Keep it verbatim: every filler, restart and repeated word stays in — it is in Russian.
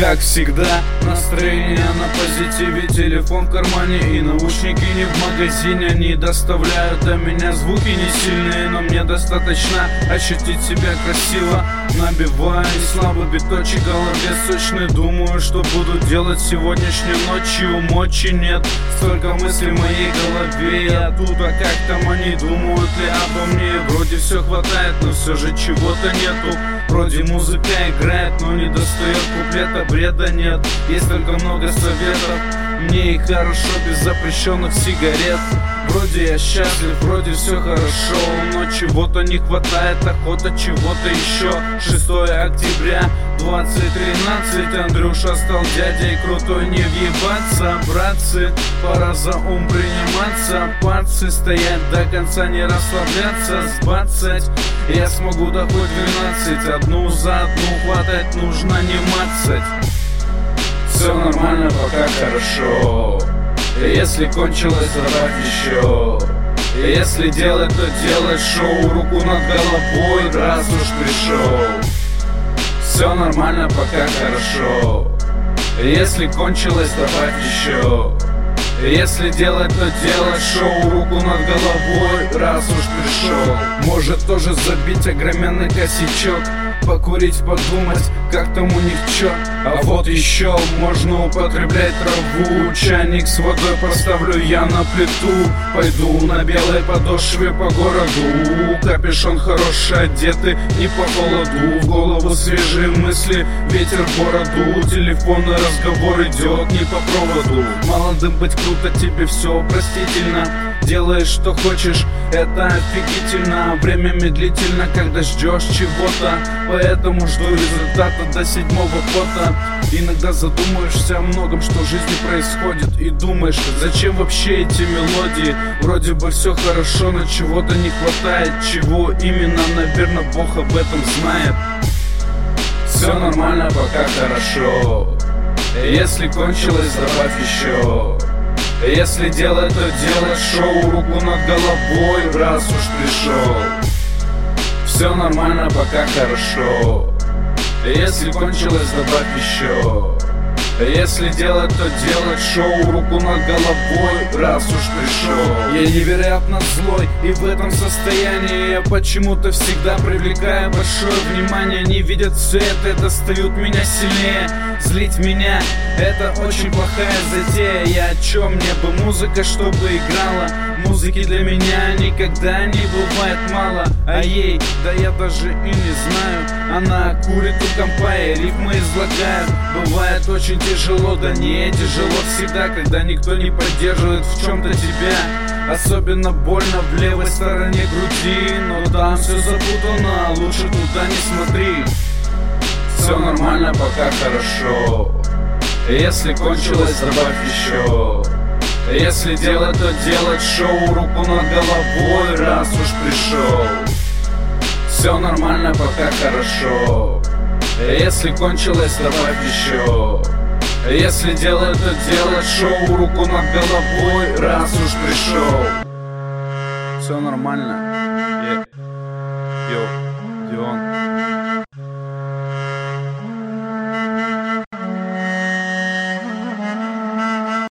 как всегда, настроение на позитиве, телефон в кармане и наушники не в магазине. Они доставляют до меня звуки не сильные, но мне достаточно ощутить себя красиво. Набиваю слабый биточек в голове сочный, думаю, что буду делать сегодняшней ночью. Мочи нет, столько мыслей в моей голове, я тут, а как там они думают ли обо мне? Вроде все хватает, но все же чего-то нету. Вроде музыка играет, но не достает куплета, бреда нет. Есть только много советов, мне и хорошо без запрещенных сигарет. Вроде я счастлив, вроде все хорошо, но чего-то не хватает, охота чего-то еще. Шестое октября двадцать тринадцать, Андрюша стал дядей крутой, не въебаться. Братцы, пора за ум приниматься, пальцы стоять до конца, не расслабляться. С двадцать я смогу до хоть двенадцать, одну за одну хватать нужно, не мацать. Все нормально, пока хорошо. Если кончилось, добавь еще. Если делать, то делать шоу, руку над головой, раз уж пришел. Все нормально, пока хорошо. Если кончилось, добавь еще. Если делать, то делать шоу, руку над головой, раз уж пришел. Может тоже забить огроменный косячок, покурить, подумать, как там у них чё. А вот еще можно употреблять траву. Чайник с водой поставлю я на плиту. Пойду на белой подошве по городу. Капюшон хороший одетый, не по холоду. В голову свежие мысли, ветер в бороду. Телефонный разговор идет не по проводу. Молодым быть круто, тебе все простительно. Делаешь, что хочешь, это офигительно. Время медлительно, когда ждешь чего-то, поэтому жду результата до седьмого пота. Иногда задумаешься о многом, что в жизни происходит, и думаешь, зачем вообще эти мелодии? Вроде бы все хорошо, но чего-то не хватает. Чего именно, наверное, Бог об этом знает. Все нормально, пока хорошо. Если кончилось, добавь еще. Если делать, то делать шоу, руку над головой, раз уж пришел. Все нормально, пока хорошо. Если кончилось, добавь еще. Если делать, то делать шоу, руку над головой, раз уж пришел. Я невероятно злой, и в этом состоянии я почему-то всегда привлекаю большое внимание. Они видят все это, достают меня сильнее. Злить меня — это очень плохая затея. Я о чем? Мне бы музыка, чтобы играла. Музыки для меня никогда не бывает мало. А ей, да я даже и не знаю. Она курит у компа и рифмы излагает. Бывает очень тяжело, да не тяжело всегда, когда никто не поддерживает в чем-то тебя. Особенно больно в левой стороне груди, но там все запутано, лучше туда не смотри. Все нормально, пока хорошо. Если кончилось, добавь еще. Если делать, то делать шоу, руку над головой, раз уж пришел. Все нормально, пока хорошо. Если кончилось, добавь еще. Если делать, то делать шоу, руку над головой, раз уж пришел. Все нормально. Yeah. Yo, Дион.